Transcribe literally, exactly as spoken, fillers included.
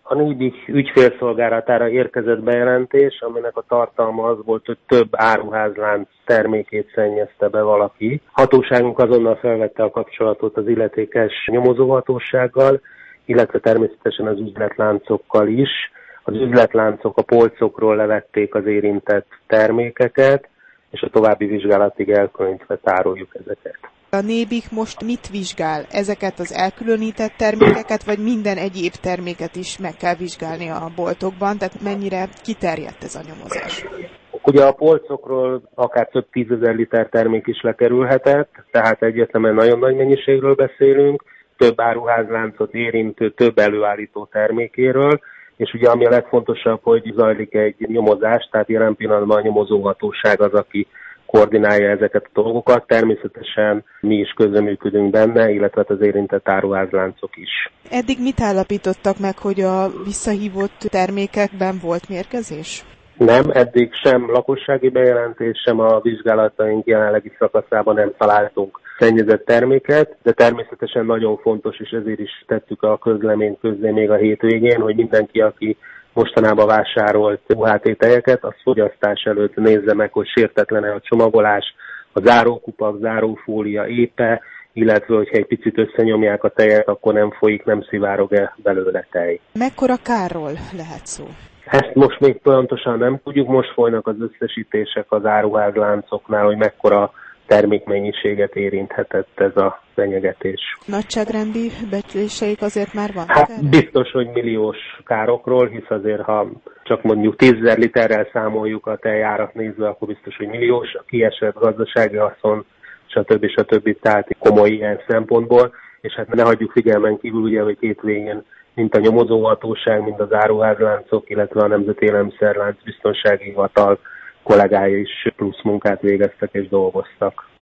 A Nébik ügyfélszolgálatára érkezett bejelentés, aminek a tartalma az volt, hogy több áruházlánc termékét szennyezte be valaki. Hatóságunk azonnal felvette a kapcsolatot az illetékes nyomozóhatósággal, illetve természetesen az üzletláncokkal is. Az üzletláncok a polcokról levették az érintett termékeket, és a további vizsgálatig elkülönítve tároljuk ezeket. A Nébik most mit vizsgál? Ezeket az elkülönített termékeket, vagy minden egyéb terméket is meg kell vizsgálni a boltokban? Tehát mennyire kiterjedt ez a nyomozás? Ugye a polcokról akár több tízezer liter termék is lekerülhetett, tehát egyértelműen nagyon nagy mennyiségről beszélünk, több áruházláncot érintő, több előállító termékéről, és ugye ami a legfontosabb, hogy zajlik egy nyomozás, tehát jelen pillanatban a nyomozóhatóság az, aki koordinálja ezeket a dolgokat. Természetesen mi is közreműködünk benne, illetve az érintett áruházláncok is. Eddig mit állapítottak meg, hogy a visszahívott termékekben volt mérgezés? Nem, eddig sem lakossági bejelentés, sem a vizsgálataink jelenlegi szakaszában nem találtunk szennyezett terméket, de természetesen nagyon fontos, és ezért is tettük a közleményt közzé még a hétvégén, hogy mindenki, aki mostanában vásárolt u há té tejeket, az fogyasztás előtt nézze meg, hogy sértetlen-e a csomagolás, a zárókupak, zárófólia épe, illetve hogyha egy picit összenyomják a tejet, akkor nem folyik, nem szivárog-e belőle tej. Mekkora kárról lehet szó? Ezt most még pontosan nem tudjuk, most folynak az összesítések az áruházláncoknál, hogy mekkora termékmennyiséget érinthetett ez a fenyegetés. Nagyságrendi becsléseik azért már vannak Hát erre? Biztos, hogy milliós károkról, hisz azért, ha csak mondjuk tízezer literrel számoljuk a tejárat nézve, akkor biztos, hogy milliós, a kiesett gazdasági haszon, stb. stb. Tehát komoly ilyen szempontból, és hát ne hagyjuk figyelmen kívül, ugye, hogy hétvégén mint a nyomozóhatóság, mint az áruházláncok, illetve a Nemzeti Élelmiszerlánc Biztonsági Hivatal kollégái is plusz munkát végeztek és dolgoztak.